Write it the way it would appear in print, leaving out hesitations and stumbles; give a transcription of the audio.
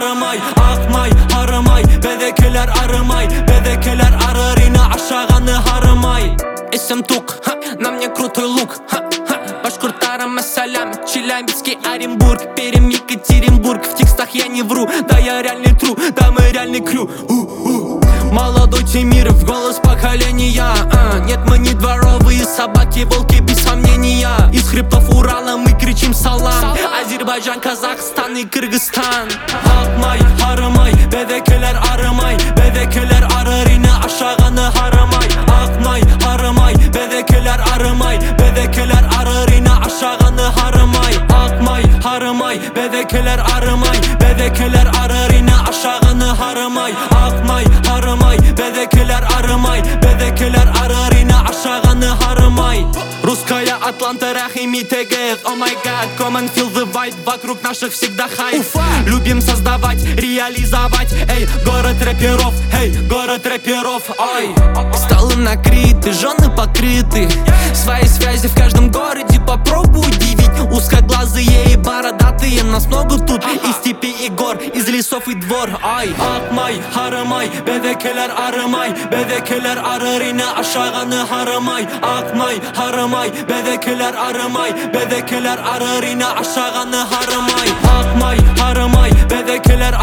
арымай, ақмай, арымай, бәдекелер арымай, бәдекелер арырина ашағаны арымай. Есім тук, на мне крутой лук, башкұрттарым ассалям, Челябинский, Оренбург, Пермь, Екатеринбург. В текстах я не вру, да я реальный тру, да мы реальный крю. Молодой Темиров, голос поколения. Нет, мы не дворовые собаки, волки без сомнения. Из хребтов Урала мы кричим салам. Азербайджан, Казахстан и Кыргызстан. Ақмай, арымай, бәдекелер арымай, бәдекелер арырина ашағаны арымай. Ақмай, арымай, бәдекелер арымай, бәдекелер арырина ашағаны арымай. Ақмай, арымай, бәдекелер арымай, бәдекелер арырина ашағаны арымай. Ақмай, арымай, бәдекелер арымай, бәдекелер арырина ашағаны арымай. Русская Атланта, Рахими, Тегех, о май гад, come and feel the vibe, вокруг наших всегда хайп. Любим создавать, реализовать, эй, город рэперов, эй, город рэперов, ой. Столы накрыты, жены покрыты, свои связи в каждом городе попробуй удивить. Узкоглазые и бородатые, нас много тут, из степи и гор, из лесов и двор, ай. Ақмай, арымай, бәдекелер арымай, бәдекелер арырина ашағаны арымай. Ақмай, арымай, бәдекелер арымай, бәдекелер арырина ашағаны арымай. Ақмай, арымай, бәдекелер